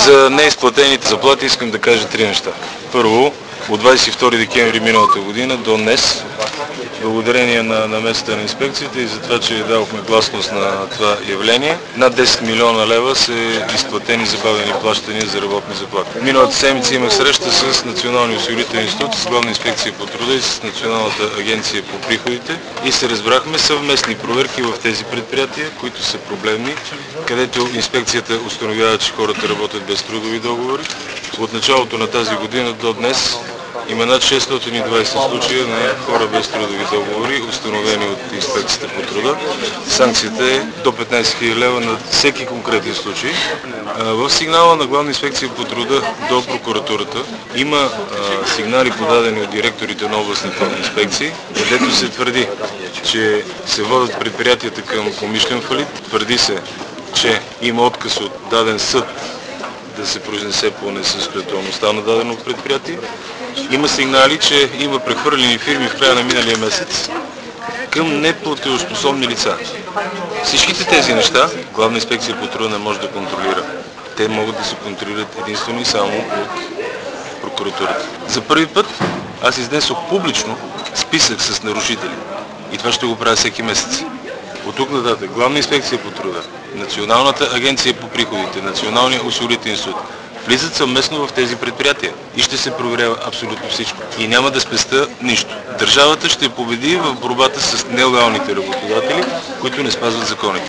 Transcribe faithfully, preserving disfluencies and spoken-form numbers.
За неизплатените заплати искам да кажа три неща. Първо, от двадесет и втори декември миналата година до днес, благодарение на намесата на инспекцията и за това, че дадохме гласност на това явление, над десет милиона лева са изплатени забавени плащания за работни заплати. Миналата седмица имах среща с Националния осигурителен институт, с Главна инспекция по труда и с Националната агенция по приходите и се разбрахме съвместни проверки в тези предприятия, които са проблемни, където инспекцията установява, че хората работят без трудови договори. От началото на тази година до днес има над шестстотин и двадесет случая на хора без трудови договори, установени от инспекцията по труда. Санкцията е до петнадесет хиляди лева на всеки конкретен случай. В сигнала на Главна инспекция по труда до прокуратурата има сигнали подадени от директорите на областните инспекции, където се твърди, че се водят предприятията към умишлен фалит. Твърди се, че има отказ от даден съд да се произнесе по несъстоятелността на дадено предприятие. Има сигнали, че има прехвърлени фирми в края на миналия месец към неплатежоспособни лица. Всичките тези неща Главна инспекция по труда не може да контролира. Те могат да се контролират единствено и само от прокуратурата. За първи път аз изнесох публично списък с нарушители. И това ще го правя всеки месец. От тук нататък Главна инспекция по труда, Националната агенция по приходите, Националния осигурителен институт влизат съвместно в тези предприятия и ще се проверява абсолютно всичко. И няма да спеста нищо. Държавата ще победи в борбата с нелегалните работодатели, които не спазват законите.